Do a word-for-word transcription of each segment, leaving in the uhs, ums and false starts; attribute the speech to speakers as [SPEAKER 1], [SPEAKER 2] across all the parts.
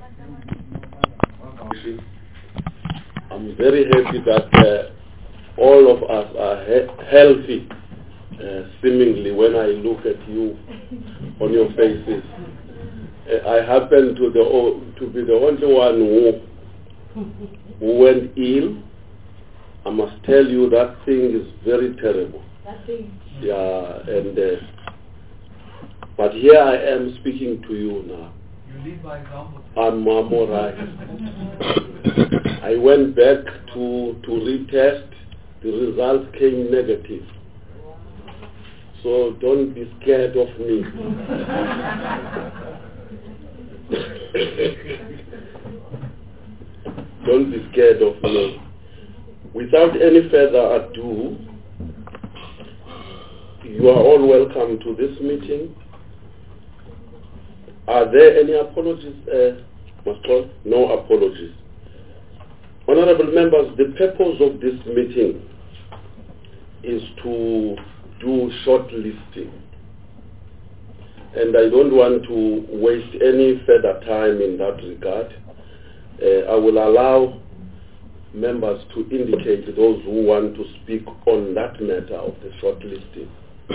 [SPEAKER 1] I'm very happy that uh, all of us are he- healthy, uh, seemingly, when I look at you on your faces. Uh, I happen to, the, o- to be the only one who, who went ill. I must tell you that thing is very terrible. Yeah, and uh, but here I am speaking to you now.
[SPEAKER 2] You lead by example.
[SPEAKER 1] I'm, I'm all right. I went back to, to retest. The results came negative. So don't be scared of me. Don't be scared of me. Without any further ado, you are all welcome to this meeting. Are there any apologies, uh, Pastor? No apologies. Honorable members, the purpose of this meeting is to do short listing. And I don't want to waste any further time in that regard. Uh, I will allow members to indicate those who want to speak on that matter of the short listing.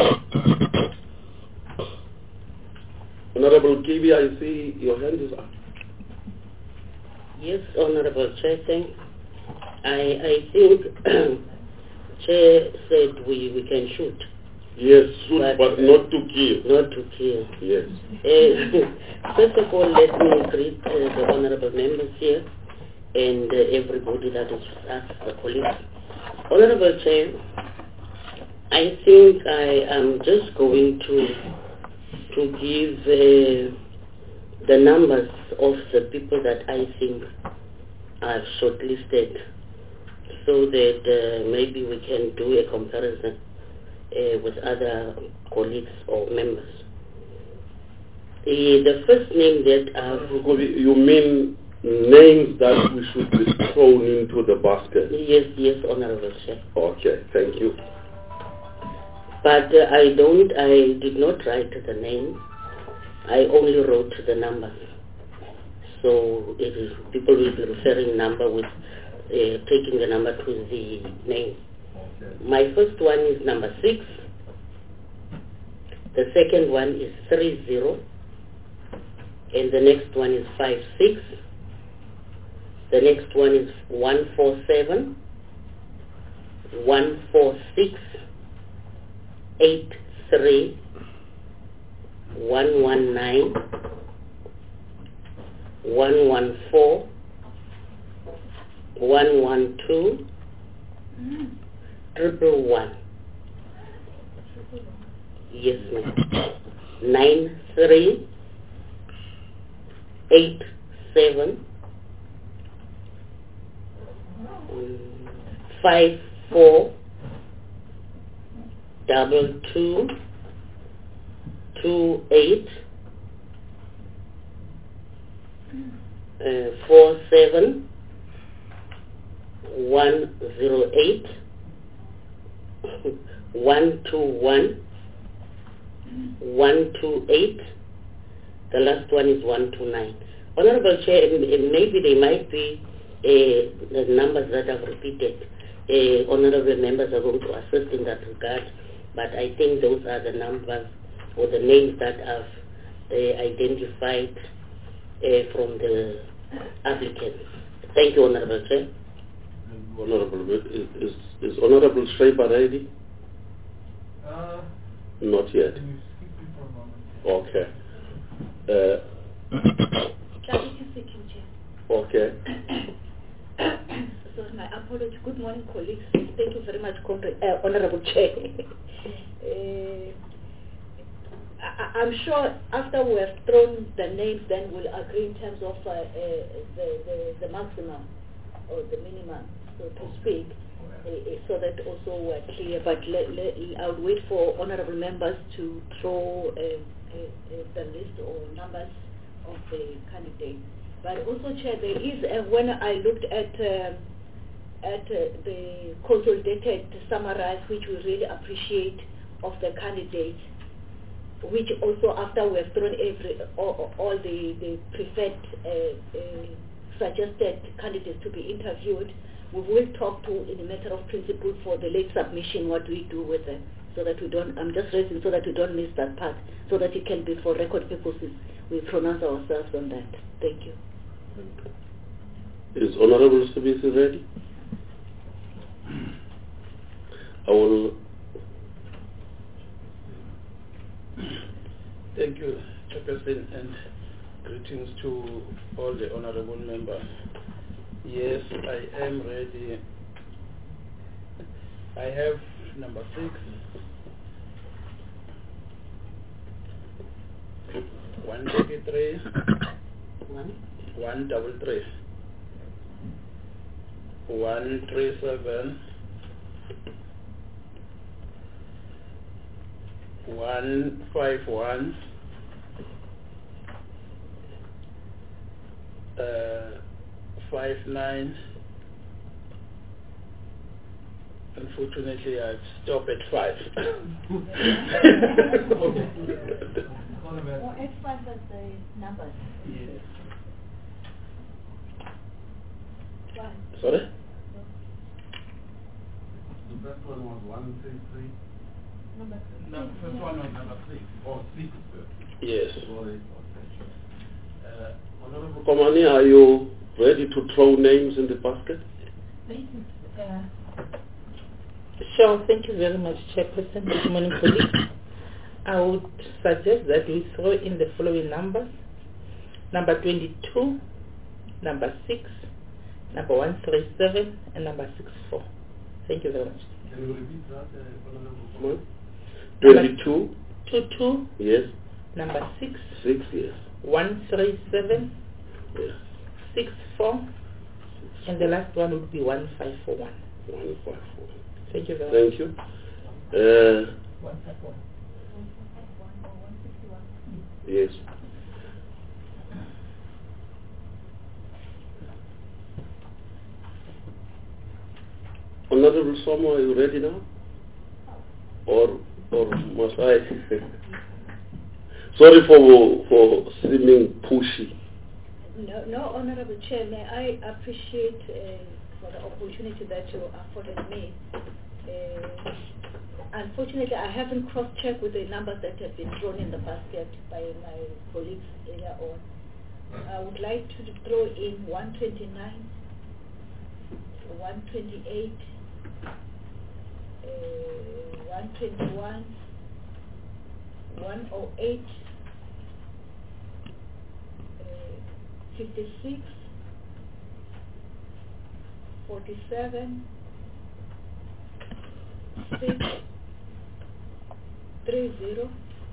[SPEAKER 1] Honorable Kibi, I see your hand is up.
[SPEAKER 3] Yes, Honorable Chair, thank you. I, I think Chair said we, we can shoot.
[SPEAKER 1] Yes, shoot, but,
[SPEAKER 3] but
[SPEAKER 1] uh, not to kill.
[SPEAKER 3] Not to kill.
[SPEAKER 1] Yes.
[SPEAKER 3] Uh, first of all, let me greet uh, the honorable members here and uh, everybody that is with us, the colleagues. Honorable Chair, I think I am just going to to give uh, the numbers of the people that I think I've shortlisted, so that uh, maybe we can do a comparison uh, with other colleagues or members. Uh, the first name that I've...
[SPEAKER 1] You mean names that we should be thrown into the basket?
[SPEAKER 3] Yes, yes, Honorable Chair.
[SPEAKER 1] Okay, thank you.
[SPEAKER 3] But uh, I don't, I did not write the name. I only wrote the numbers. So it is, people will be referring number with, uh, taking the number to the name.
[SPEAKER 2] Okay.
[SPEAKER 3] My first one is number six. The second one is three zero. And the next one is five six. The next one is one four seven. one four six. eight three. one one nine. one one four. one one two. Triple one. Yes, ma'am. Nine three. Eight seven. Five four. Double two. Two eight. Uh, four seven. One zero eight. One two one. One two eight. The last one is one two nine. Honorable Chair, maybe there might be uh, the numbers that I've repeated. Uh, honorable members are going to assist in that regard, but I think those are the numbers or the names that I've uh, identified uh, from the applicants. Thank you, Honorable Chair.
[SPEAKER 1] Honorable, is, is, is Honorable Schreiber ready?
[SPEAKER 2] Uh,
[SPEAKER 1] Not yet.
[SPEAKER 2] can you skip me for a moment?
[SPEAKER 1] Okay. Uh, okay.
[SPEAKER 4] So my apology. Good morning, colleagues. Thank you very much, uh, Honorable Chair. uh, I, I'm sure after we have thrown the names, then we'll agree in terms of uh, uh, the, the, the maximum or the minimum, so to speak, uh, uh, so that also we're clear. But let, let, I'll wait for honorable members to throw uh, uh, uh, the list or numbers of the candidates. But also, Chair, there is, uh, when I looked at uh, at uh, the consolidated summarize, which we really appreciate of the candidates, which also after we have thrown every all, all the, the preferred uh, uh, suggested candidates to be interviewed, we will talk to, in a matter of principle, for the late submission, what we do with them, so that we don't, I'm just raising so that we don't miss that part, so that it can be for record purposes. We pronounce ourselves on that. Thank you.
[SPEAKER 1] Is Honorable Sibisi ready? I will.
[SPEAKER 5] Thank you, Chairperson, and greetings to all the honorable members. Yes, I am ready. I have number six, one thirty-three,
[SPEAKER 3] One.
[SPEAKER 5] one double three, one three seven, one five one, uh, five nine. Unfortunately, I've stopped at five.
[SPEAKER 4] Well, F five was the numbers.
[SPEAKER 5] Yes.
[SPEAKER 4] One.
[SPEAKER 1] Sorry?
[SPEAKER 2] The first one was one three three.
[SPEAKER 4] Number
[SPEAKER 2] No, the first one was number six. Oh, six.
[SPEAKER 5] Yes.
[SPEAKER 2] Sorry. Uh, Honorable
[SPEAKER 1] Komani, are you ready to throw names in the basket?
[SPEAKER 6] Uh, Sure, thank you very much, Chairperson. Good morning, colleagues. I would suggest that we throw in the following numbers: number twenty-two, number six, number one three seven, and number sixty-four. Thank you very much.
[SPEAKER 2] Can you repeat that, uh, Honorable
[SPEAKER 1] Come on. twenty-two,
[SPEAKER 6] Two two,
[SPEAKER 1] yes.
[SPEAKER 6] number six,
[SPEAKER 1] six, yes.
[SPEAKER 6] one three seven,
[SPEAKER 1] Yes.
[SPEAKER 6] six four, and the last one would be one five four one.
[SPEAKER 1] One, five, four.
[SPEAKER 6] Thank you very much.
[SPEAKER 1] Thank you. Uh,
[SPEAKER 6] One five one.
[SPEAKER 1] yes. Honorable Somo, are you ready now? Or, or must I? Sorry for for seeming pushy.
[SPEAKER 4] No, no, Honorable Chair, may I appreciate uh, for the opportunity that you afforded me. Uh, unfortunately, I haven't cross-checked with the numbers that have been thrown in the basket by my colleagues earlier on. I would like to throw in one twenty-nine, one twenty-eight, uh, one twenty-one, one oh eight, uh, fifty-six, forty-seven, six, three zero,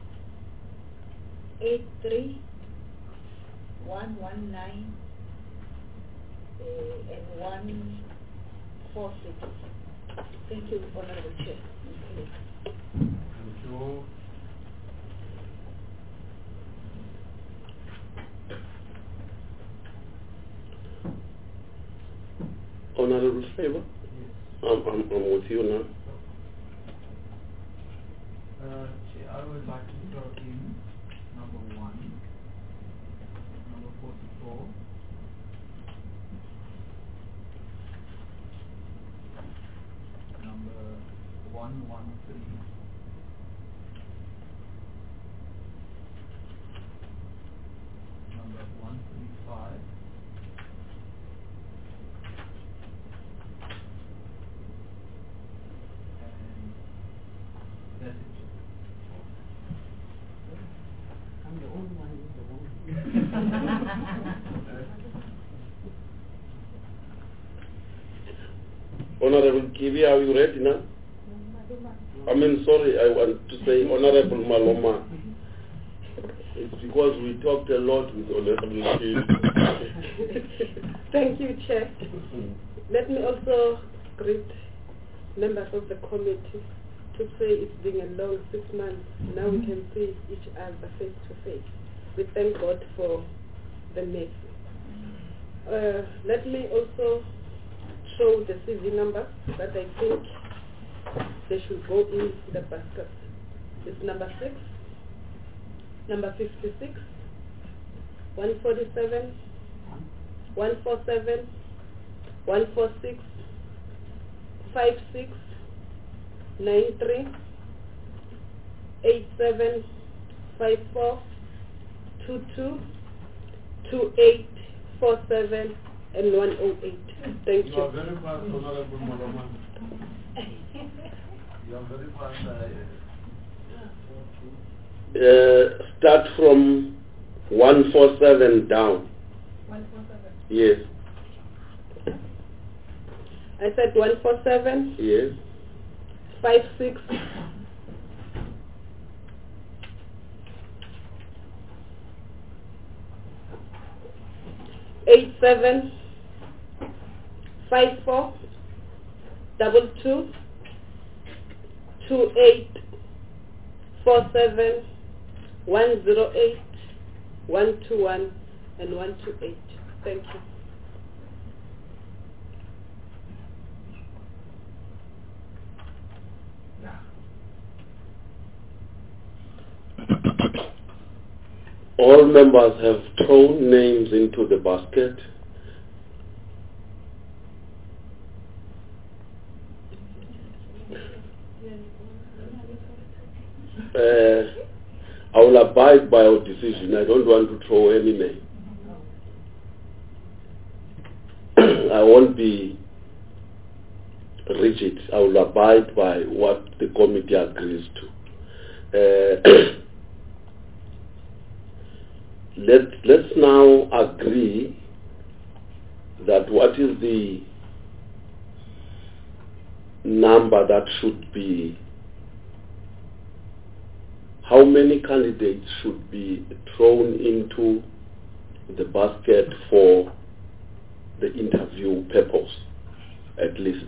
[SPEAKER 4] eight three, one one nine, uh, and one four six. Thank you, Honorable Chair.
[SPEAKER 2] Thank you.
[SPEAKER 1] Honorable Favor, I'm, I'm, I'm with you now.
[SPEAKER 2] Uh, Chair, I would like to throw in number one, number forty-four, number one one three, number one three five, and that's it.
[SPEAKER 3] I'm the only one who's the wrong.
[SPEAKER 1] Honorable Kivi, are you ready now? I mean, sorry, I want to say Honorable Maloma. It's because we talked a lot with Honorable Kivi.
[SPEAKER 7] Thank you, Chair. Let me also greet members of the committee to say it's been a long six months. Now we can see each other face to face. We thank God for the mercy. Uh, let me also show the C V numbers that I think they should go in the basket. It's number six, number fifty-six, one forty-seven, one forty-seven, one forty-six, fifty-six, ninety-three, eighty-seven, fifty-four, twenty-two, twenty-eight, forty-seven, and one oh eight. Thank you.
[SPEAKER 2] You are very fast, Honorable Maloman. You are very fast. Uh,
[SPEAKER 1] Uh, start from one forty-seven down.
[SPEAKER 4] one forty-seven.
[SPEAKER 1] Yes.
[SPEAKER 7] I said one forty-seven,
[SPEAKER 1] Yes.
[SPEAKER 7] fifty-six, eighty-seven, fifty-four, double two, twenty-eight, forty-seven, one oh eight, one twenty-one, and one twenty-eight. Thank you.
[SPEAKER 1] All members have thrown names into the basket. Uh, I will abide by our decision. I don't want to throw any name. I won't be rigid. I will abide by what the committee agrees to. Uh, let, let's now agree that what is the number that should be, how many candidates should be thrown into the basket for the interview purpose, at least.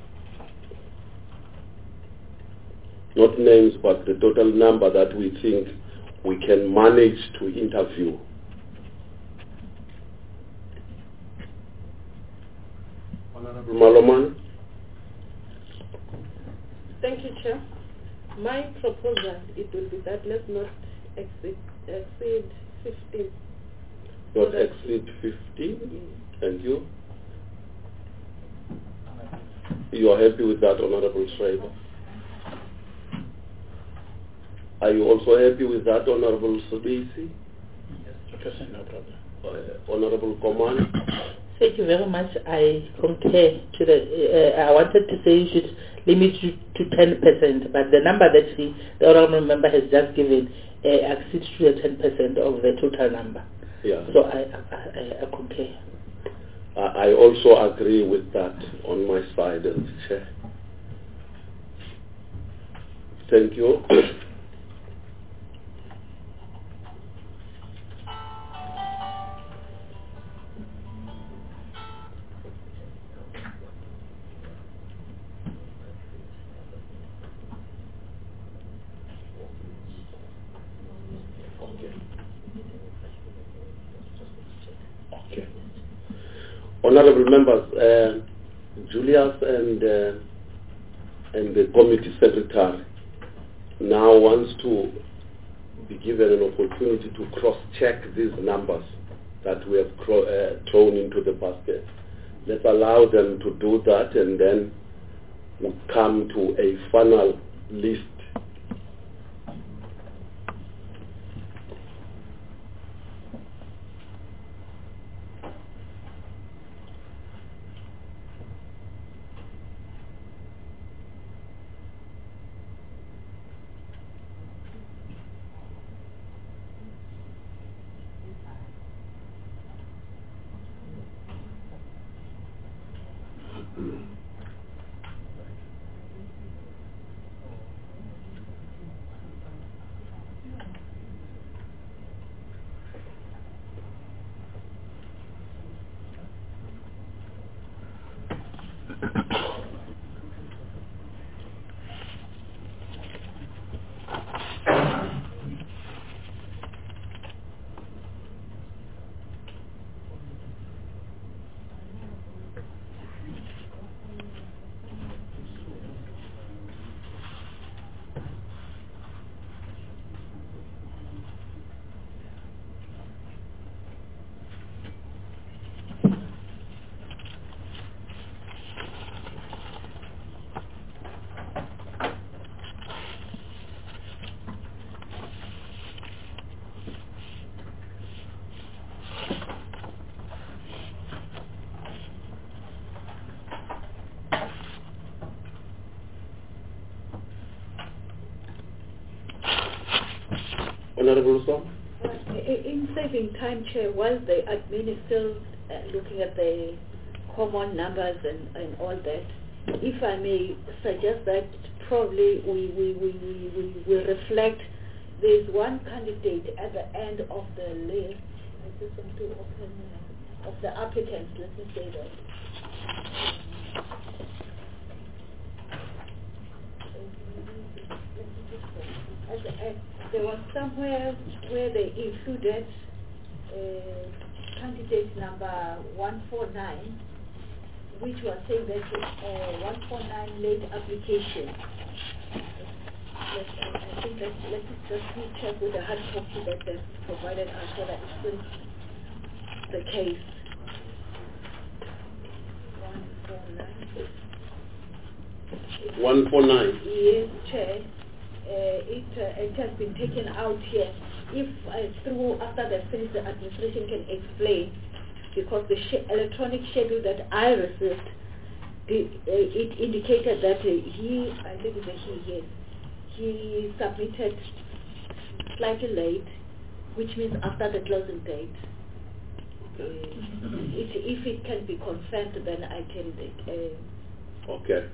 [SPEAKER 1] Not names, but the total number that we think we can manage to interview. Honorable Maloman.
[SPEAKER 7] Thank you, Chair. My proposal, it will be that let's not exceed, exceed fifteen.
[SPEAKER 1] Not exceed fifteen?
[SPEAKER 7] Yes.
[SPEAKER 1] Thank you. You are happy with that, Honorable Schreiber? Are you also happy with that, Honorable Sodisi?
[SPEAKER 5] Yes, Professor, no problem.
[SPEAKER 1] Uh, Honorable Command?
[SPEAKER 6] Thank you very much. I concur to the, uh, I wanted to say you should limit you to ten percent, but the number that he, the honorable member has just given uh, exceeds to the ten percent of the total number.
[SPEAKER 1] Yeah.
[SPEAKER 6] So I, I, I, I concur.
[SPEAKER 1] I also agree with that on my side as chair. Thank you. Okay. Honorable members, uh, Julius and uh, and the committee secretary now wants to be given an opportunity to cross-check these numbers that we have cro- uh, thrown into the basket. Let's allow them to do that, and then we'll come to a final list. Honorable Song?
[SPEAKER 4] Uh, i- in saving time, Chair, while the admin is still uh, looking at the common numbers and, and all that, if I may suggest that probably we, we, we, we, we, we reflect there's one candidate at the end of the list. I just want to open uh, of the applicants, let me say that. As, as there was somewhere where they included uh, candidate number one four nine, which was saying that uh, one four nine late application. Let, I, I think that let us just check with the hard copy that they've provided us so that it's still the case. one four nine.
[SPEAKER 1] one four nine.
[SPEAKER 4] Yes, Chair. Uh, it, uh, it has been taken out here. If uh, through, after they finish, the administration can explain, because the sh electronic schedule that I received, the, uh, it indicated that uh, he, I think it's a he, yes, he submitted slightly late, which means after the closing date. Uh, it, if it can be confirmed, then I can... Uh,
[SPEAKER 1] okay.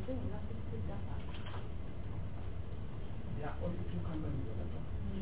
[SPEAKER 2] Yeah, only two companies are left.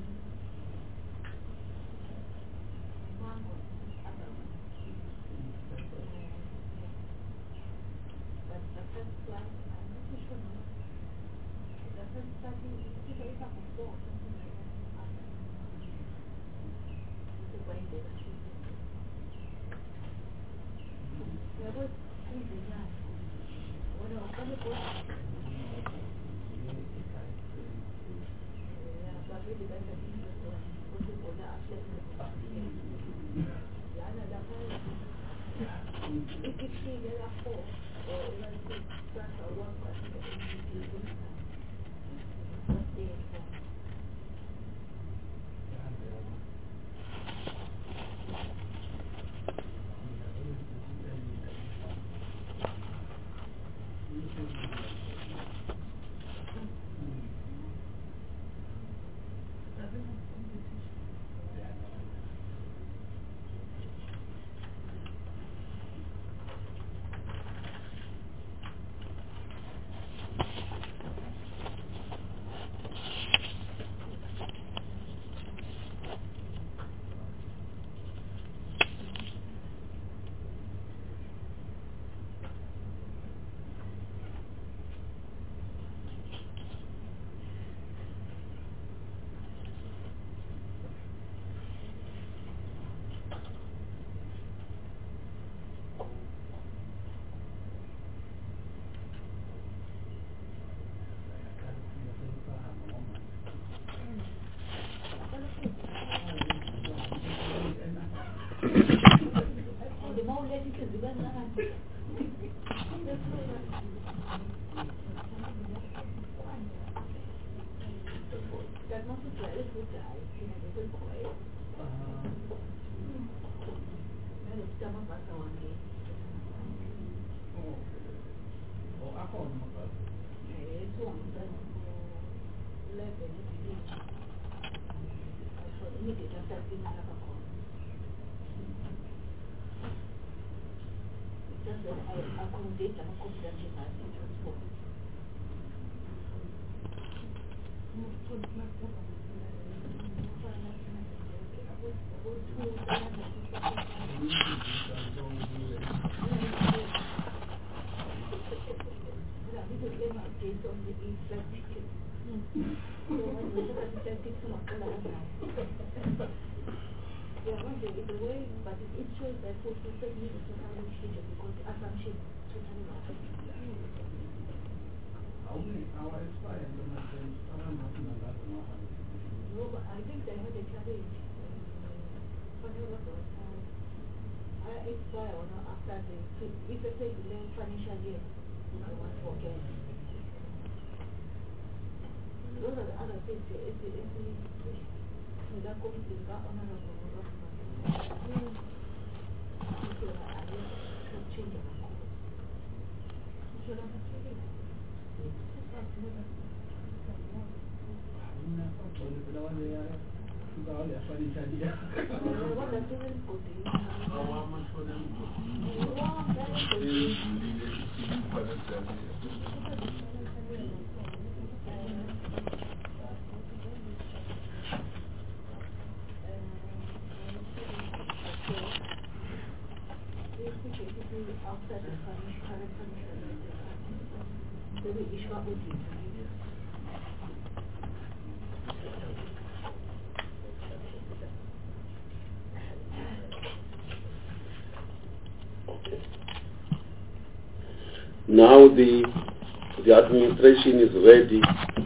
[SPEAKER 1] Now the the administration is ready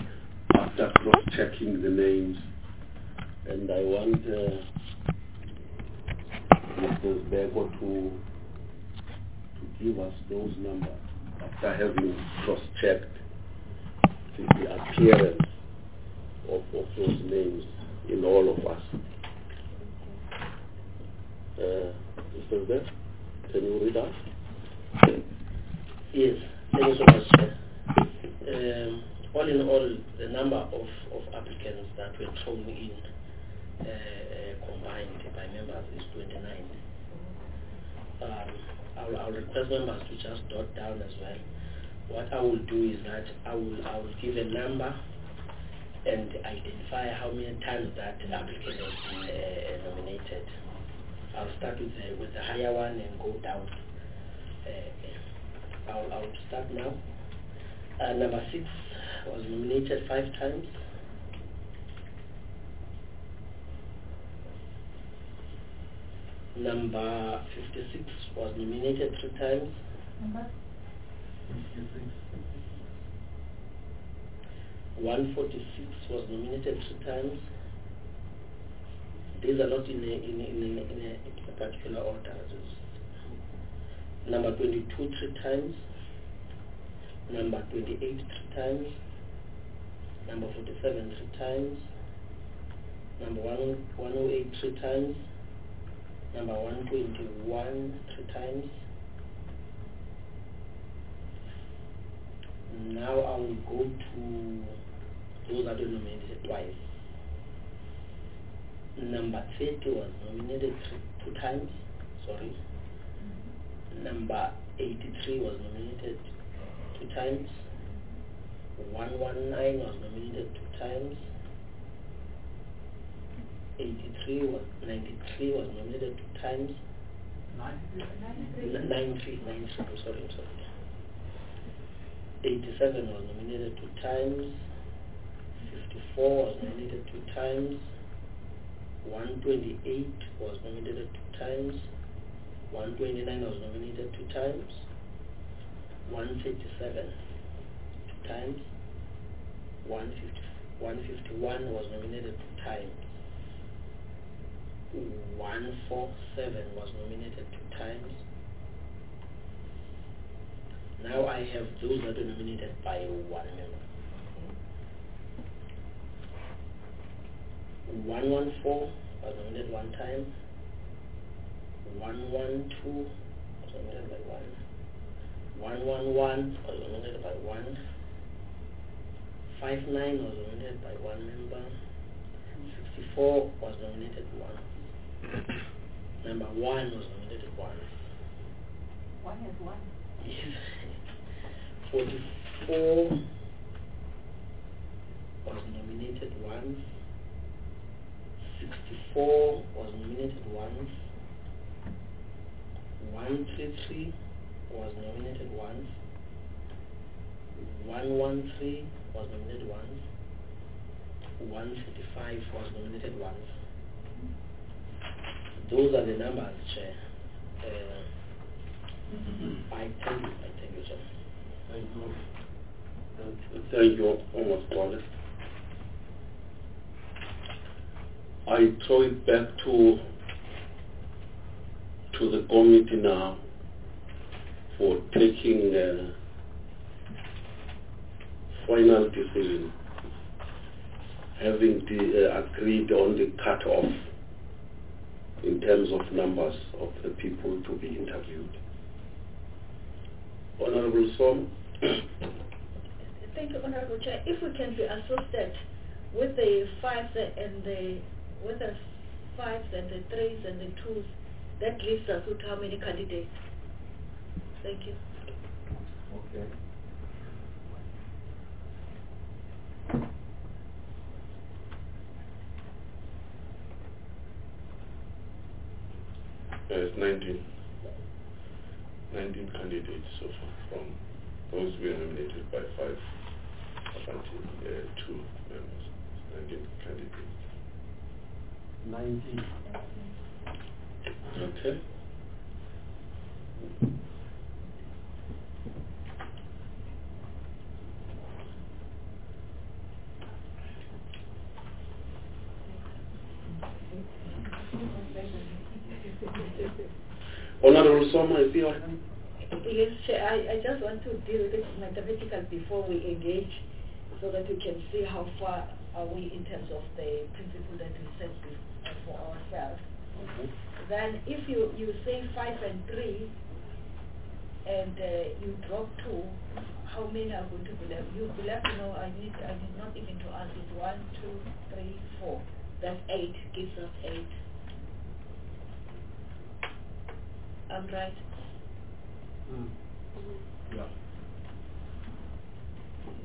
[SPEAKER 1] after cross-checking the names, and I want uh, Mister Bego to to give us those numbers after having cross-checked the, the appearance of, of those names in all of us. Uh, Mister Bego, can you read out?
[SPEAKER 5] Yes, thank you so much, sir. Um, all in all, the number of, of applicants that were thrown in uh, uh, combined by members is twenty-nine. Um, I'll, I'll request members to just jot down as well what I will do is that I will I will give a number and identify how many times that applicant has been uh, nominated. I'll start with the, with the higher one and go down. Uh, I'll, I'll start now. Uh, number six was nominated five times. Number fifty-six was nominated three times.
[SPEAKER 2] Number fifty-six.
[SPEAKER 5] one forty-six was nominated three times. These are not in a, in a, in a, in a, in a particular order. Number twenty-two three times. Number twenty-eight three times. Number forty-seven three times. Number one oh eight three times. Number one twenty-one three times. Now I will go to those that were nominated twice. Number thirty was nominated th two times. Sorry. Number eighty-three was nominated two times. one nineteen was nominated two times. eighty-three was ninety-three was nominated two times. ninety-three, ninety-three, I'm sorry, I'm sorry. eighty-seven was nominated two times. fifty-four was nominated two times. one twenty-eight was nominated two times. one twenty-nine was nominated two times. one thirty-seven two times. one fifty, one fifty-one was nominated two times. one forty-seven was nominated two times. Now I have those that are nominated by one member. one fourteen was nominated one time. one twelve was nominated by one. one eleven was nominated by one. fifty-nine was nominated by one member. sixty-four was nominated one. Number one was nominated one.
[SPEAKER 4] One has one.
[SPEAKER 5] Yes. forty-four was nominated once. sixty-four was nominated once. one thirty-three was nominated once. one thirteen was nominated once. one thirty-five was nominated once. Those are the numbers, Chair. Uh, I thank you, I thank you, Chair.
[SPEAKER 1] Thank you. And thank you, almost honest. I throw it back to to the committee now for taking uh, final decision, having the, uh, agreed on the cut-off in terms of numbers of the people to be interviewed. Honorable Som.
[SPEAKER 4] Thank you, Honorable Chair. If we can be associated with the fives and the with the fives and the threes and the twos, that leaves us with how many candidates? Thank you.
[SPEAKER 2] Okay.
[SPEAKER 1] There's nineteen, nineteen candidates so far from those who were nominated by five up until uh, two members. nineteen candidates.
[SPEAKER 2] nineteen.
[SPEAKER 1] Okay. Honorable Soma, is he on?
[SPEAKER 4] Yes, Chair, I, I just want to deal with it mathematical before we engage so that we can see how far are we in terms of the principle that we set for ourselves.
[SPEAKER 1] Mm-hmm.
[SPEAKER 4] Then if you, you say five and three and uh, you drop two, how many are going to be left? You will have to know, I need, I need not even to ask it, one, two, three, four. That's eight, gives us eight. I'm right.
[SPEAKER 2] Mm. Yeah.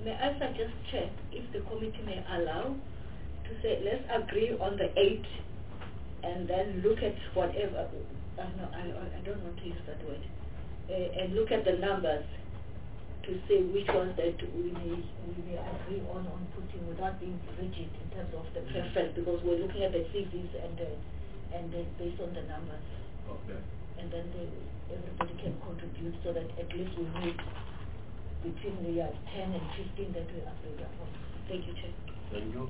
[SPEAKER 4] may I suggest, Chair, if the committee may allow, to say let's agree on the eight and then look at whatever, uh, no, I, I don't want to use that word, uh, and look at the numbers to see which ones that we may, we may agree on, on putting without being rigid in terms of the preference, because we're looking at the C Vs and the, and the, based on the numbers.
[SPEAKER 2] Okay.
[SPEAKER 4] And then they, everybody can contribute so that at least we meet between the uh, ten and fifteen that we agreed upon. Thank you, Chair.
[SPEAKER 1] Thank you.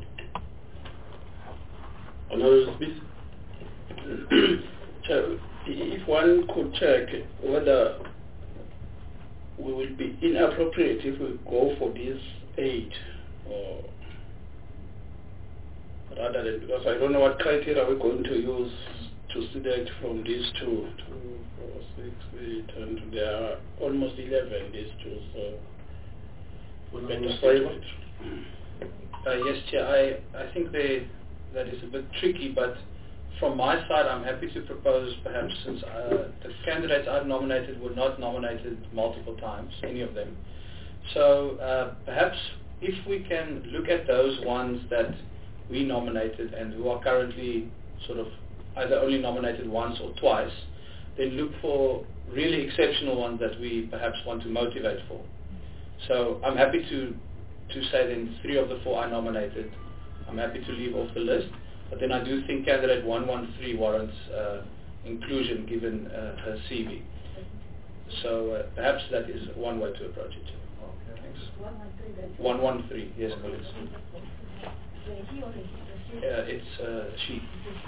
[SPEAKER 1] Honourable Smith.
[SPEAKER 5] Chair, if one could check whether we will be inappropriate if we go for this eight, or rather than, because I don't know what criteria we're going to use to select from these two, two, four, six, eight, and there are almost eleven, these two, so we better decide it.
[SPEAKER 8] Uh, yes, Chair, I, I think they, that is a bit tricky, but from my side, I'm happy to propose, perhaps, since uh, the candidates I've nominated were not nominated multiple times, any of them. So uh, perhaps if we can look at those ones that we nominated and who are currently sort of either only nominated once or twice, then look for really exceptional ones that we perhaps want to motivate for. So I'm happy to, to say then three of the four I nominated, I'm happy to leave off the list. But then I do think candidate one one three warrants uh, inclusion given uh, her C V. So uh, perhaps that is one way to approach it.
[SPEAKER 2] Okay.
[SPEAKER 8] Thanks. one one three, yes, colleagues. Uh, it's uh, she.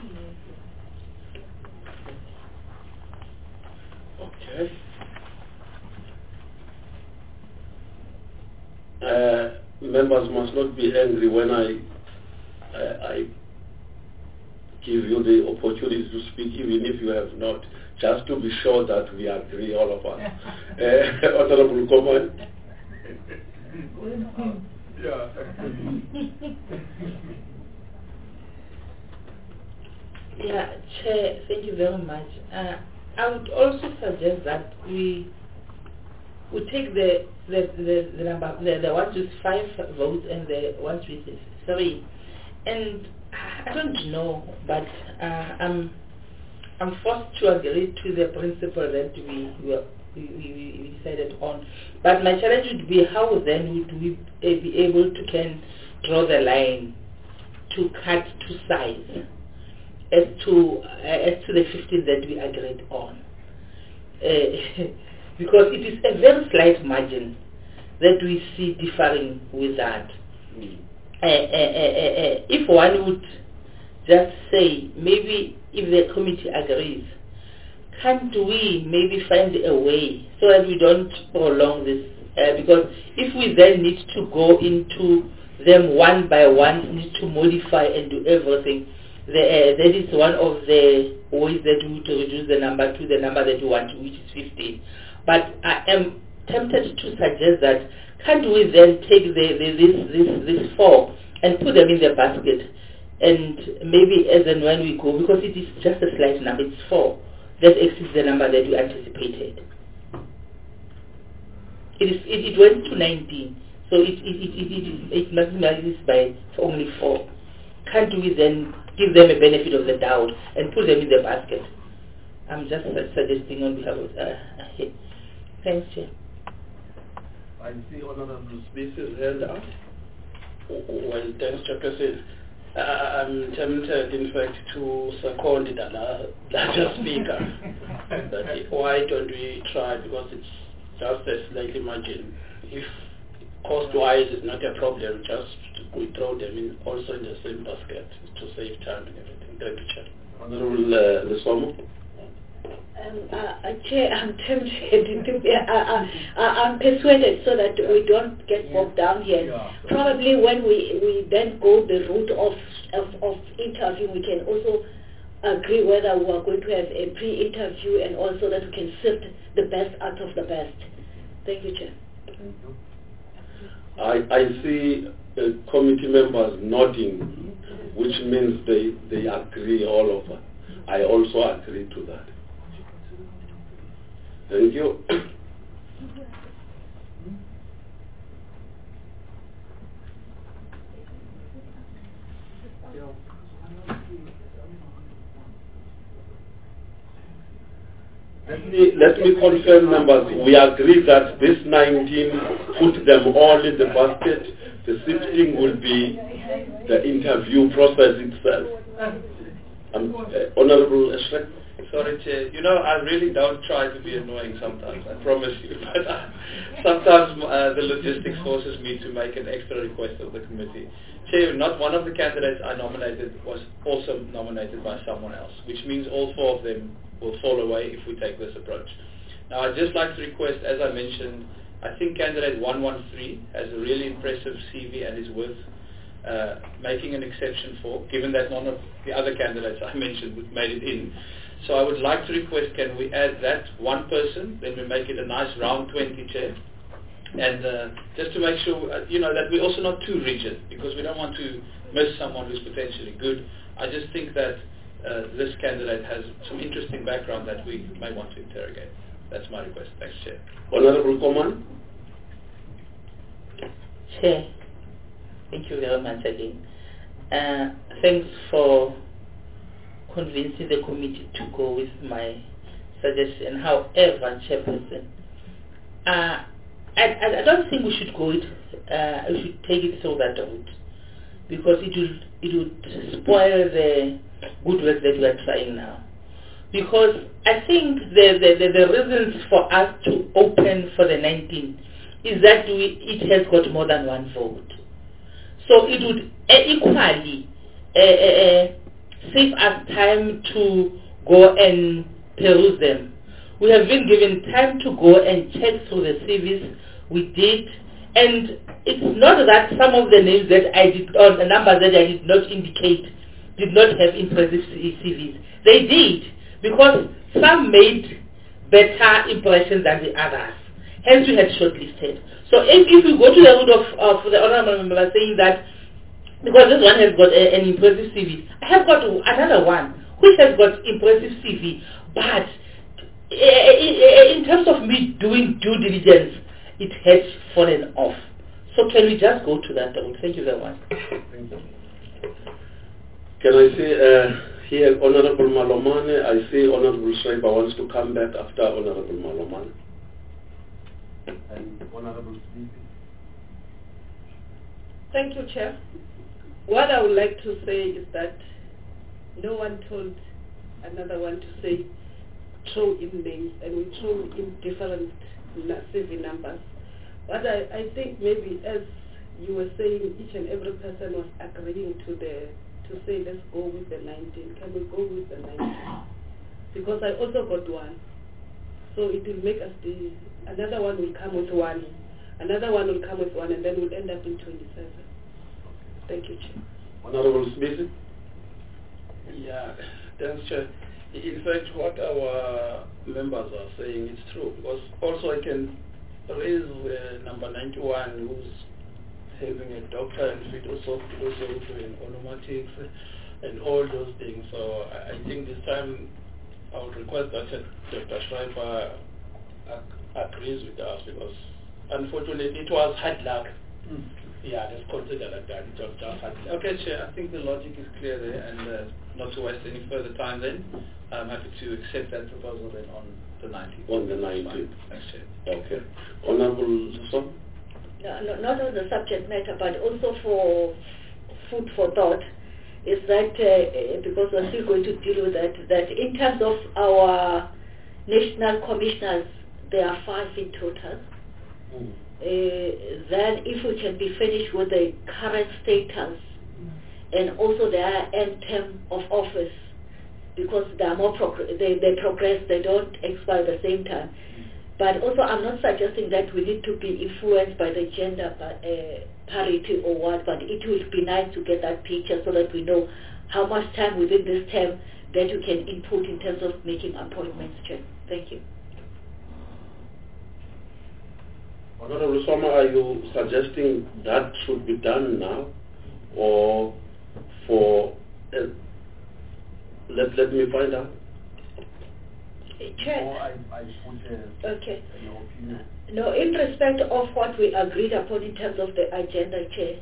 [SPEAKER 1] Okay. Uh, members must not be angry when I, I, I give you the opportunity to speak, even if you have not, just to be sure that we agree, all of us. uh, Honorable Coman.
[SPEAKER 2] Yeah.
[SPEAKER 6] Yeah, Chair, thank you very much. Uh, I would also suggest that we we take the the, the, the number the, the one with five votes and the one with three, and I don't know, but uh, I'm I'm forced to agree to the principle that we we, we we decided on. But my challenge would be how then would we be able to can draw the line to cut to size as to uh, as to the fifteen that we agreed on, uh, because it is a very slight margin that we see differing with that. Mm. Uh, uh, uh, uh, if one would just say, maybe if the committee agrees, can't we maybe find a way so that we don't prolong this? Uh, because if we then need to go into them one by one, need to modify and do everything, the, uh, that is one of the ways that we to reduce the number to the number that we want, which is fifteen. But I am tempted to suggest that can't we then take the, the, this, this, this four and put them in the basket, and maybe as and when we go, because it is just a slight number, it's four, that exceeds the number that we anticipated. It, is, it, it went to nineteen, so it, it, it, it, it, it maximizes by only four. Can't we then give them a benefit of the doubt and put them in the basket? I'm just su- suggesting on behalf of... Uh, thanks, Chair.
[SPEAKER 1] I see Honorable Smith's hand up.
[SPEAKER 5] Well, thanks, Chairperson. Uh, I'm tempted, in fact, to second the larger speaker. That why don't we try, because it's just a slightly margin. If cost-wise is not a problem, just we throw them in also in the same basket to save time and everything. Thank you, Chair.
[SPEAKER 1] Honorable uh, Lesomo.
[SPEAKER 4] Um, uh, uh, Chair, I'm tempted to be, uh, uh, uh, I'm persuaded so that we don't get bogged down here.
[SPEAKER 2] Yeah.
[SPEAKER 4] Probably when we, we then go the route of, of, of interview, we can also agree whether we are going to have a pre-interview and also that we can sift the best out of the best. Thank you, Chair.
[SPEAKER 1] I, I see uh, committee members nodding, which means they, they agree, all of us. I also agree to that. Thank you. Let me, let me confirm numbers. We agree that this nineteen, put them all in the basket. The sifting will be the interview process itself. Um, uh, Honorable Eshrek?
[SPEAKER 8] Sorry, Chair. You know, I really don't try to be annoying sometimes, I promise you. But uh, sometimes uh, the logistics forces me to make an extra request of the committee. Chair, not one of the candidates I nominated was also nominated by someone else, which means all four of them will fall away if we take this approach. Now, I'd just like to request, as I mentioned, I think candidate one one three has a really impressive C V and is worth uh, making an exception for, given that none of the other candidates I mentioned made it in. So I would like to request, can we add that one person, then we make it a nice round twenty, Chair, and uh, just to make sure, uh, you know, that we're also not too rigid, because we don't want to miss someone who's potentially good. I just think that uh, this candidate has some interesting background that we may want to interrogate. That's my request. Thanks, Chair.
[SPEAKER 1] Honorable Coman?
[SPEAKER 6] Chair, thank you very much again. Uh, thanks for convincing the committee to go with my suggestion. However, Chairperson, uh, I, I, I don't think we should go it. Uh, we should take it through that route, because it will it would spoil the good work that we are trying now. Because I think the, the, the, the reasons for us to open for the nineteenth is that we, it has got more than one vote. So it would uh, equally uh, uh, save us time to go and peruse them. We have been given time to go and check through the C Vs. We did, and it's not that some of the names that I did, or the numbers that I did not indicate, did not have impressive C Vs. They did, because some made better impressions than the others. Hence we had shortlisted. So if, if we go to the route of, of the honorable member saying that, because this one has got a, an impressive C V, I have got another one which has got impressive C V, but in terms of me doing due diligence, it has fallen off. So can we just go to that route? Thank you very much.
[SPEAKER 1] Thank you. Can I say, uh, here, Honorable Malomane, I see Honorable Schreiber wants to come back after Honorable Malomane. And Honorable Smith.
[SPEAKER 7] Thank you, Chair. What I would like to say is that no one told another one to say throw in names, and we throw in different C V numbers. But I, I think maybe, as you were saying, each and every person was agreeing to the to say let's go with the nineteen. Can we go with the nineteen? Because I also got one. So it will make us the, another one will come with one, another one will come with one, and then we'll end up in twenty-seven. Thank you, Chair.
[SPEAKER 1] Honorable Smith?
[SPEAKER 5] Yeah, thanks, Chair. In fact, what our members are saying is true, because also I can raise uh, number ninety-one, who's having a doctor and philosophy, also in onomatics and all those things. So I, I think this time I would request that Doctor Schreiber ag- agrees with us, because unfortunately it was hard luck. Mm. Yeah, let's consider that that it was just hard luck.
[SPEAKER 8] Okay, Chair, I think the logic is clear there, and uh, not to waste any further time then, I'm happy to accept that proposal then on the nineteenth.
[SPEAKER 1] On the nineteenth.
[SPEAKER 8] Thanks, Chair.
[SPEAKER 1] Okay. Honorable Susan?
[SPEAKER 4] No, no, not on the subject matter, but also for food for thought, is that, uh, because we're still going to deal with that, that in terms of our national commissioners, there are five in total. Mm. Uh, then if we can be finished with the current status, and also their end term of office, because they are more progr- they, they progress, they don't expire at the same time. But also I'm not suggesting that we need to be influenced by the gender uh, parity or what, but it would be nice to get that picture so that we know how much time within this term that you can input in terms of making appointments, Chair. Thank you.
[SPEAKER 1] Honorable Soma, are you suggesting that should be done now, or for, uh, let, let me find out?
[SPEAKER 4] Chair.
[SPEAKER 9] Or I, I put a,
[SPEAKER 4] okay.
[SPEAKER 9] an opinion.
[SPEAKER 4] No, in respect of what we agreed upon in terms of the agenda, Chair,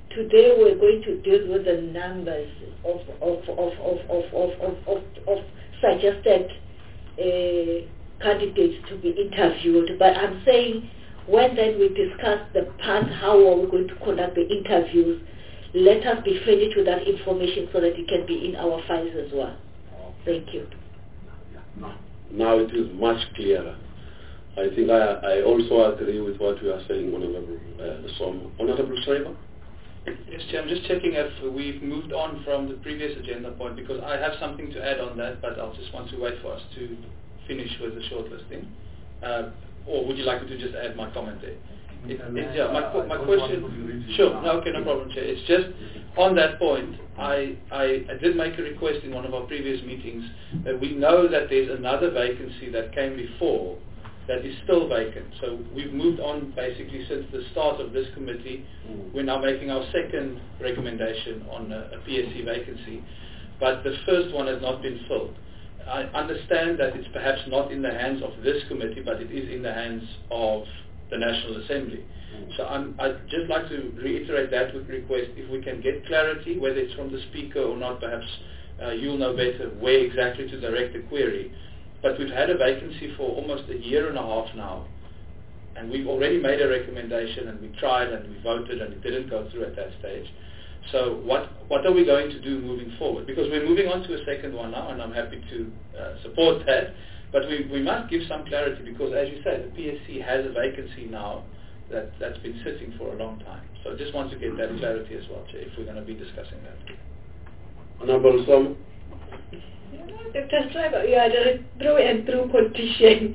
[SPEAKER 4] today we're going to deal with the numbers of of of of of of of, of, of suggested uh, candidates to be interviewed. But I'm saying when then we discuss the part, how are we going to conduct the interviews, let us be finished with that information so that it can be in our files as well. Thank you.
[SPEAKER 1] Now it is much clearer. I think I, I also agree with what you are saying, Honorable uh, Som. Honorable Schreiber?
[SPEAKER 8] Yes, Chair, I'm just checking if we've moved on from the previous agenda point, because I have something to add on that, but I'll just want to wait for us to finish with the shortlisting. Uh, or would you like me to just add my comment there? It, it, yeah, my, my question, sure, no, okay, no problem, Chair. It's just, on that point, I, I, I did make a request in one of our previous meetings that we know that there's another vacancy that came before that is still vacant. So we've moved on basically since the start of this committee. We're now making our second recommendation on a, a P S C vacancy, but the first one has not been filled. I understand that it's perhaps not in the hands of this committee, but it is in the hands of the National Assembly. So I'm, I'd just like to reiterate that with request, if we can get clarity, whether it's from the Speaker or not, perhaps uh, you'll know better where exactly to direct the query. But we've had a vacancy for almost a year and a half now, and we've already made a recommendation, and we tried and we voted, and it didn't go through at that stage. So what what are we going to do moving forward? Because we're moving on to a second one now, and I'm happy to uh, support that. But we, we must give some clarity, because as you say, the P S C has a vacancy now that, that's been sitting for a long time. So I just want to get that clarity as well, Chair, if we're going to be discussing that.
[SPEAKER 1] Honorable Som?
[SPEAKER 4] Doctor Schreiber, you are a through and through politician.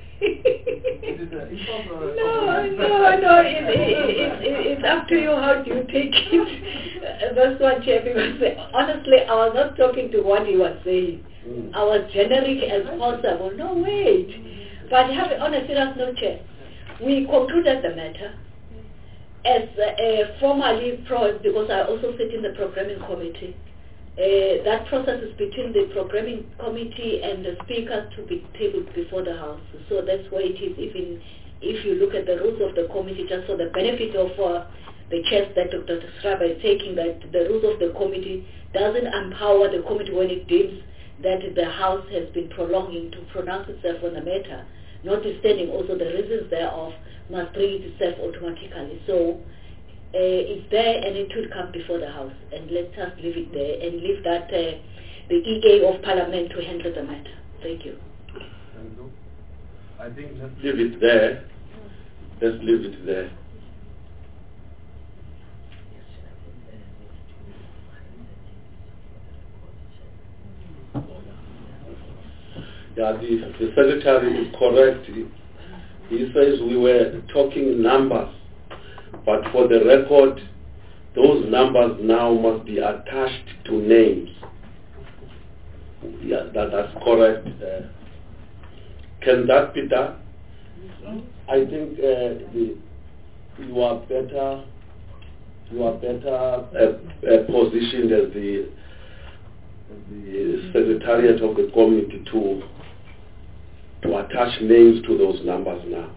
[SPEAKER 4] no, no, no, it, it, it, it, it's up to you how do you take it. That's one, Chair, because honestly, I was not talking to what he was saying. Mm. I was generic as possible. No, wait. But have, on a serious note, Chair, we concluded the matter as uh, formally, pro, because I also sit in the programming committee. Uh, that process is between the programming committee and the speaker to be tabled before the House. So that's why it is, even if you look at the rules of the committee, just for the benefit of uh, the chairs that Doctor Schreiber is taking, that the rules of the committee doesn't empower the committee when it deems that the House has been prolonging to pronounce itself on the matter, notwithstanding also the reasons thereof must bring it itself automatically. So Uh, it's there and it will come before the House, and let us leave it there and leave that uh, the E A of Parliament to handle the matter. Thank you.
[SPEAKER 1] Thank you. I think let's leave it there. Let's leave it there. Yeah, the, the Secretary is correct. He, he says we were talking numbers. But for the record, those numbers now must be attached to names. Yeah, that, that's correct. Uh, can that be done? I think uh, the, you are better. You are better uh, uh, positioned as the the secretariat of the committee to to attach names to those numbers now.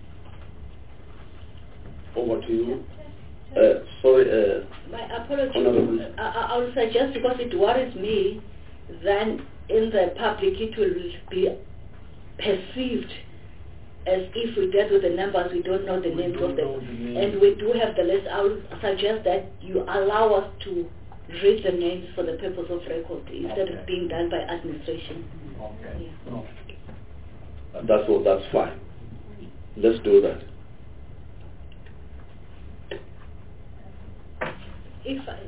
[SPEAKER 1] Over to you. Uh, sorry. Uh,
[SPEAKER 4] My apologies. I, I will suggest, because it worries me, then in the public it will be perceived as if we dealt with the numbers, we don't know the
[SPEAKER 1] we
[SPEAKER 4] names of them.
[SPEAKER 1] The
[SPEAKER 4] and we do have the list. I will suggest that you allow us to read the names for the purpose of record instead
[SPEAKER 1] okay.
[SPEAKER 4] of being done by administration.
[SPEAKER 1] Okay.
[SPEAKER 4] Yeah.
[SPEAKER 1] No. That's all. That's fine. Let's do that.
[SPEAKER 4] If I,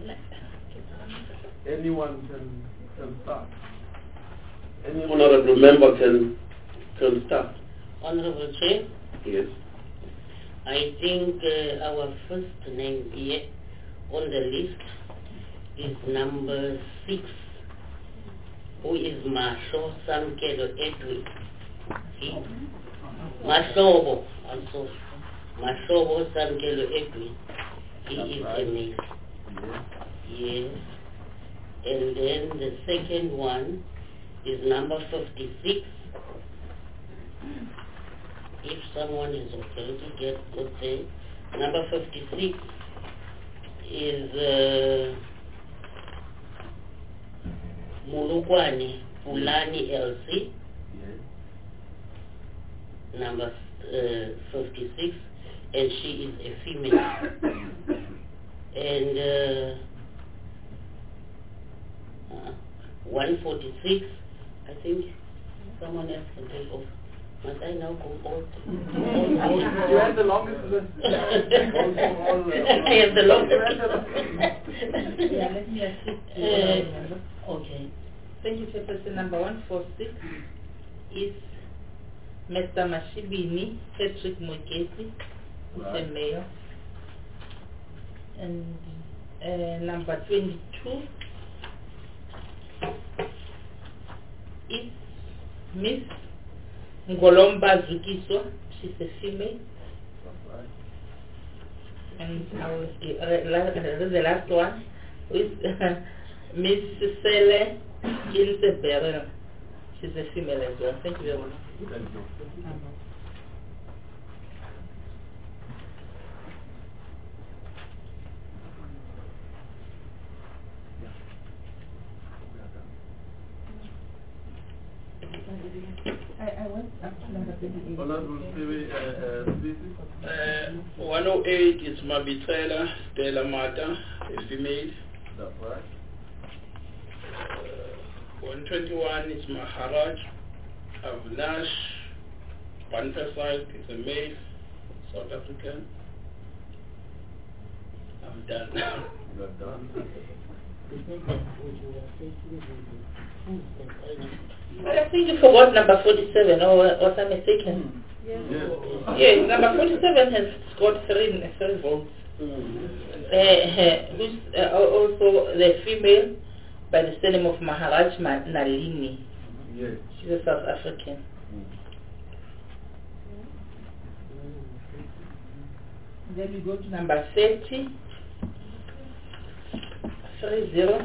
[SPEAKER 1] anyone can, can start. Any honorable member can can start.
[SPEAKER 3] Honorable Chair,
[SPEAKER 1] Yes.
[SPEAKER 3] I think uh, our first name here on the list is number six, who is Masho Samkelo Edwin. See? Mashobo, also. Mashobo Samkelo Edwin. He
[SPEAKER 1] That's
[SPEAKER 3] is
[SPEAKER 1] right.
[SPEAKER 3] a male.
[SPEAKER 1] Yes.
[SPEAKER 3] Yes. And then the second one is number fifty-six. If someone is okay to get, let's say, number fifty-six is uh, Mulukwani Pulani L C,
[SPEAKER 1] Yes.
[SPEAKER 3] number uh, fifty-six, and she is a female. And uh, uh, one forty-six, I think someone else can take off. Must I now go on?
[SPEAKER 2] You have the longest list.
[SPEAKER 3] I have the longest.
[SPEAKER 6] Yeah, let me assist you.
[SPEAKER 3] Uh, okay.
[SPEAKER 6] Thank you, Chairperson. Number one forty-six is Mister Mashibini Patrick Mugesi, who's a
[SPEAKER 1] Right.
[SPEAKER 6] male. And uh, number twenty-two is Miss Ngolomba Zukiso. She's a female. And our, uh, the last one is uh, Miss Sele Ilseberel. She's a female as well. Thank you very much.
[SPEAKER 1] Thank you.
[SPEAKER 6] I, I went up to number twenty-eight.
[SPEAKER 1] Honorable Stevie, uh, uh, Stevie?
[SPEAKER 5] Uh, one oh eight is Mabitela Stella Mata, a female.
[SPEAKER 1] That's right.
[SPEAKER 5] Uh, one twenty-one is Maharaj Avnash Pantasite, is a male, South African. I'm done now.
[SPEAKER 1] You are done.
[SPEAKER 6] But I think you forgot number forty-seven, or was I mistaken?
[SPEAKER 1] Yes.
[SPEAKER 6] Yes, number forty-seven has got three, three votes. Uh, uh, who's uh, also the female by the surname of Maharaj Ma- Nalini.
[SPEAKER 1] Yes.
[SPEAKER 6] She's a South African. Then we go to number thirty. Three zero.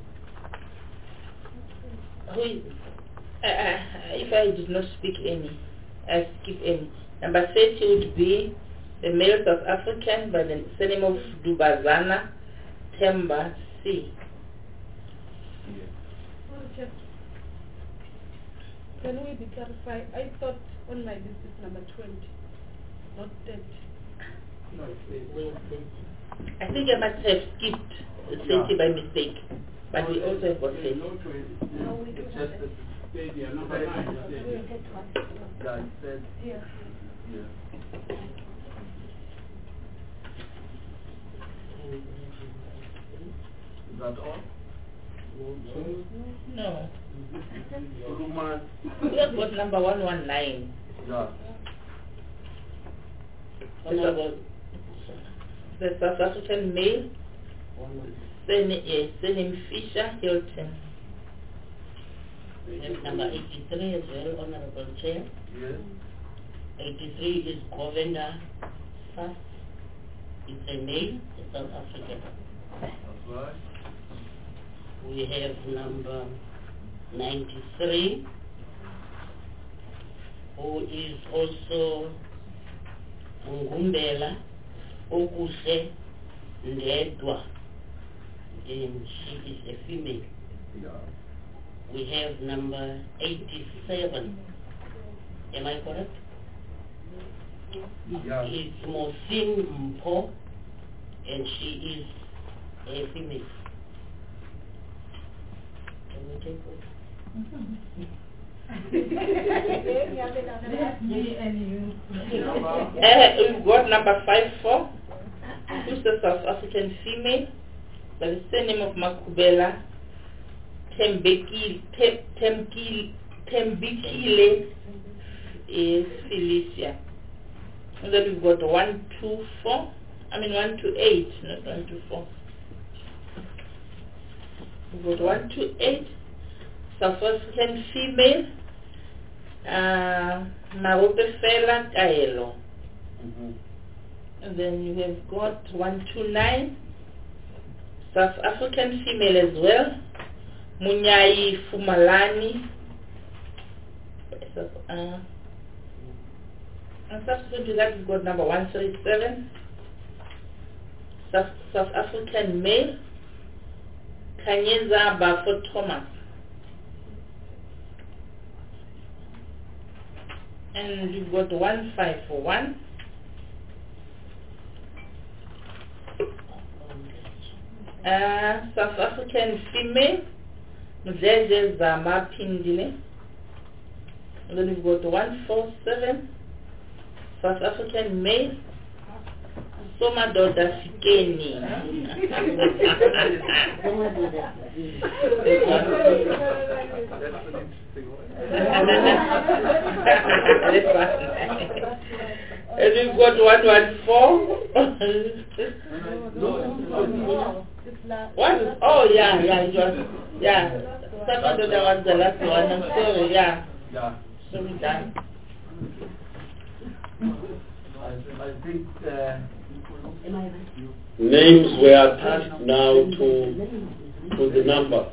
[SPEAKER 6] Who is, uh, uh, if I did not speak any, I skip any. Number thirty would be the male South African by the surname of Dubazana Temba C.
[SPEAKER 1] Yes.
[SPEAKER 7] Can we be clarified? I thought on my list is number twenty, not thirty.
[SPEAKER 6] I think I must have skipped thirty by mistake, but we also have got thirty.
[SPEAKER 7] No, we do
[SPEAKER 1] It's
[SPEAKER 7] have
[SPEAKER 1] just
[SPEAKER 7] that.
[SPEAKER 1] that
[SPEAKER 2] Yeah, number nine.
[SPEAKER 7] We will get one.
[SPEAKER 1] yeah, it said,
[SPEAKER 7] Here.
[SPEAKER 1] yeah. Is that all?
[SPEAKER 6] No.
[SPEAKER 1] Kuruma,
[SPEAKER 6] We have got number one one nine.
[SPEAKER 1] yeah.
[SPEAKER 3] Honorable,
[SPEAKER 6] The South African male,
[SPEAKER 3] one
[SPEAKER 6] surname, yes, surname Fisher Hilton.
[SPEAKER 3] we have number eighty-three as well, Honorable Chair.
[SPEAKER 1] Yes.
[SPEAKER 3] eighty-three is Govenda Sass. It's a male, a South African.
[SPEAKER 1] That's right.
[SPEAKER 3] We have number ninety-three, who is also Ngumbela Okuhle Ndedwa, and she is a female.
[SPEAKER 1] Yeah.
[SPEAKER 3] We have number eighty-seven. Am I correct?
[SPEAKER 1] Yeah.
[SPEAKER 3] It's Mosin Mpo, and she is a female. Can we take her?
[SPEAKER 6] Uh, we've got number five four, who's the South African female by the surname of Makubela Tembeki Tem, Temki, Tembikile is Felicia. And then we've got one two four, I mean one two eight, not one two four. We've got one two eight, South African female, uh, Marupefela Kaelo.
[SPEAKER 1] Mm-hmm.
[SPEAKER 6] And then you have got one two nine, South African female as well, Munyai Fumalani. Uh, and subsequent to that, we've got number one thirty-seven, South, South African male, Kanyeza Bafo Thomas. And you've got one five for one. Uh, South African female, Mzeze Zama Pindile. And then we've got one four seven. South African male, Soma Doda Sikeni. And we've got one one four. What? Oh yeah, yeah, it was, yeah. Soma Doda was the last one. I'm sorry, yeah.
[SPEAKER 2] Yeah.
[SPEAKER 6] So we done.
[SPEAKER 2] I, I think uh,
[SPEAKER 1] names were attached now to to the number.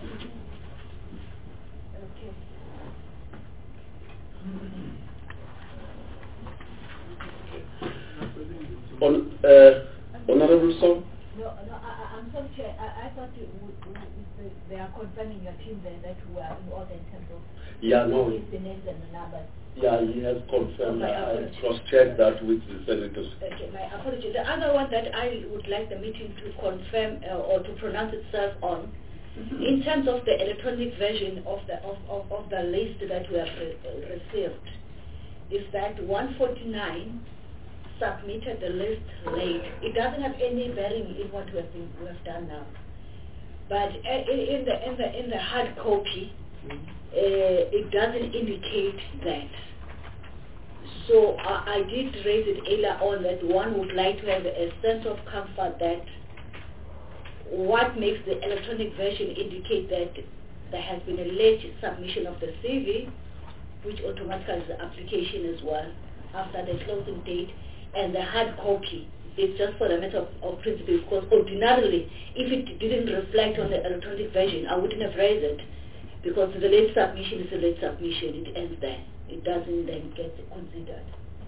[SPEAKER 1] On uh, Honorable Song?
[SPEAKER 4] No, no, I, I'm sorry, Chair. I, I thought you would, would, they are confirming your team there that we are in order in terms of
[SPEAKER 1] Yeah, no.
[SPEAKER 4] the names and the numbers.
[SPEAKER 1] Yeah, he has confirmed.
[SPEAKER 4] Okay,
[SPEAKER 1] I
[SPEAKER 4] I
[SPEAKER 1] cross-checked that with the senators.
[SPEAKER 4] Okay, my apology. The other one that I would like the meeting to confirm uh, or to pronounce itself on, in terms of the electronic version of the of, of, of the list that we have re- received, is that one forty-nine submitted the list late. It doesn't have any bearing in what we have, been, we have done now. But uh, in, in the in the in the hard copy, uh, it doesn't indicate that. So uh, I did raise it earlier on that one would like to have a sense of comfort that what makes the electronic version indicate that there has been a late submission of the C V, which automatically is the application as well after the closing date, and the hard copy. It's just for a matter of, of principle, because ordinarily, if it didn't reflect on the electronic version, I wouldn't have raised it, because the late submission is a late submission. It ends there. It doesn't then get considered.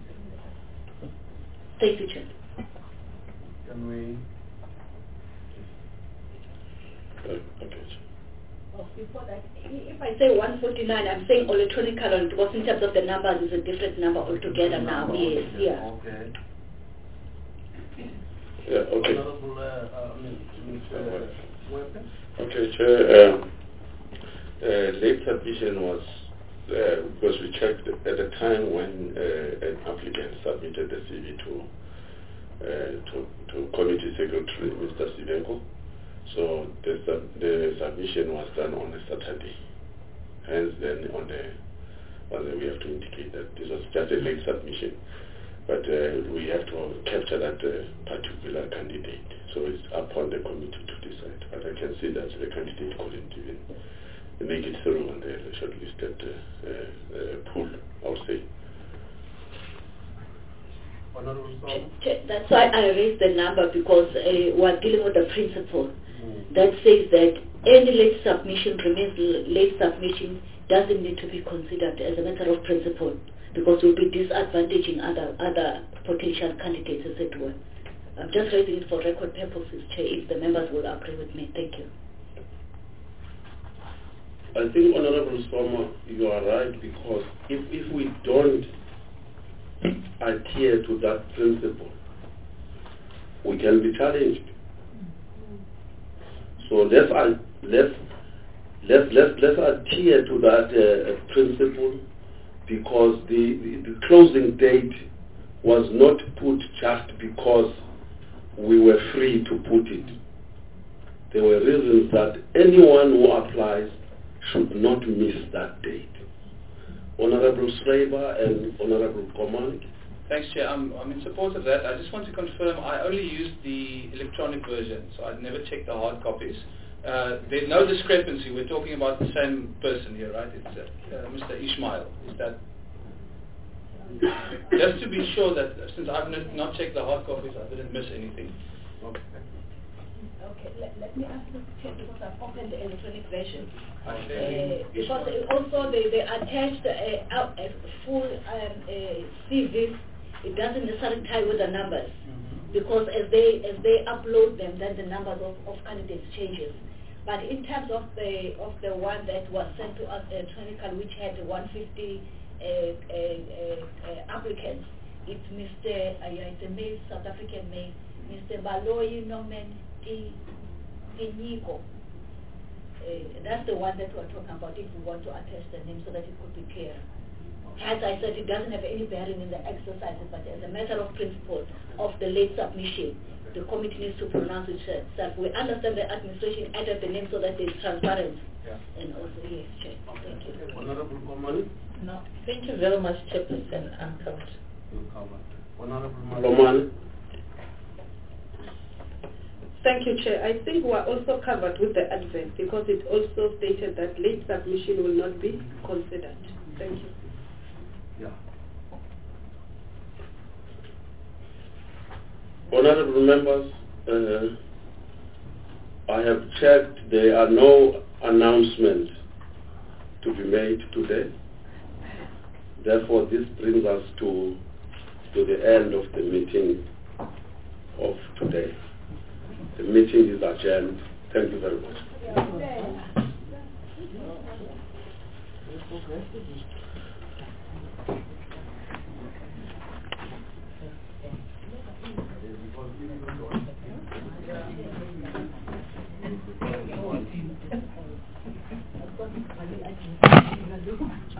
[SPEAKER 4] Thank you, Chair.
[SPEAKER 2] can we?
[SPEAKER 1] Uh, okay.
[SPEAKER 4] Oh, before that, i- if I say one forty-nine, I'm saying electronic color, because in terms of the numbers, it's a different number altogether now. Yes, yeah.
[SPEAKER 2] Okay.
[SPEAKER 1] Yeah, okay.
[SPEAKER 2] Honorable, uh, uh, I mean, Mister Weapon?
[SPEAKER 1] Okay, Chair. Um, uh, late submission was uh, because we checked at the time when uh, an applicant submitted the C V to uh, to, to Committee Secretary, Mister Sivenko. So the, sub- the submission was done on a Saturday. Hence, then on the, on the we have to indicate that this was just a late submission. But uh, we have to capture that uh, particular candidate. So it's upon the committee to decide. But I can see that the candidate couldn't even make it through on the shortlisted uh, uh, uh, pool, I would say.
[SPEAKER 2] Honorable
[SPEAKER 4] Ch-
[SPEAKER 2] Song?
[SPEAKER 4] ch- That's why I raised the number, because uh, we're dealing with a principle that says that any late submission remains l- late submission, doesn't need to be considered as a matter of principle, because we'll be disadvantaging other other potential candidates, as it were. I'm just raising it for record purposes, Chair, if the members will agree with me. Thank you.
[SPEAKER 1] I think, Honorable Soma, you are right, because if, if we don't adhere to that principle, we can be challenged. So let's uh, let's let's let's, let's adhere to that uh, principle, because the, the the closing date was not put just because we were free to put it. There were reasons that anyone who applies should not miss that date. Honorable Schreiber and Honorable Command.
[SPEAKER 8] Thanks, Chair. I'm, I'm in support of that. I just want to confirm I only used the electronic version, so I've never checked the hard copies. Uh, there's no discrepancy. We're talking about the same person here, right? It's uh, uh, Mister Ishmael. Is that... Just to be sure that since I've not, not checked the hard copies, I didn't miss anything.
[SPEAKER 2] Okay.
[SPEAKER 4] Okay, let, let me ask you, Chair, because I've opened the electronic version.
[SPEAKER 2] Okay.
[SPEAKER 4] Uh, because uh, also they, they attached a, a, a full um, uh, C V. It doesn't necessarily tie with the numbers.
[SPEAKER 2] Mm-hmm.
[SPEAKER 4] because as they as they upload them, then the numbers of, of candidates changes. But in terms of the of the one that was sent to us electronically, which had one hundred fifty uh, uh, uh, uh, applicants, it's Mister Uh, yeah, it's a male, South African male, Mister Baloyi Norman T. Tinyiko. Uh, that's the one that we're talking about if we want to attest the name so that it could be clear. As I said, it doesn't have any bearing in the exercises, but as a matter of principle of the late submission, the committee needs to pronounce itself. We understand the administration added the name so that it's transparent.
[SPEAKER 2] Yeah.
[SPEAKER 4] And also, yes, Chair. Thank you.
[SPEAKER 1] Honorable Komani?
[SPEAKER 6] No. Thank you very much, Chairperson. I'm covered.
[SPEAKER 1] Honorable Komani?
[SPEAKER 7] Thank you, Chair. I think we're also covered with the advent because it also stated that late submission will not be considered. Thank you.
[SPEAKER 1] Yeah. Honorable members, uh, I have checked. There are no announcements to be made today. Therefore, this brings us to to the end of the meeting of today. The meeting is adjourned. Thank you very much.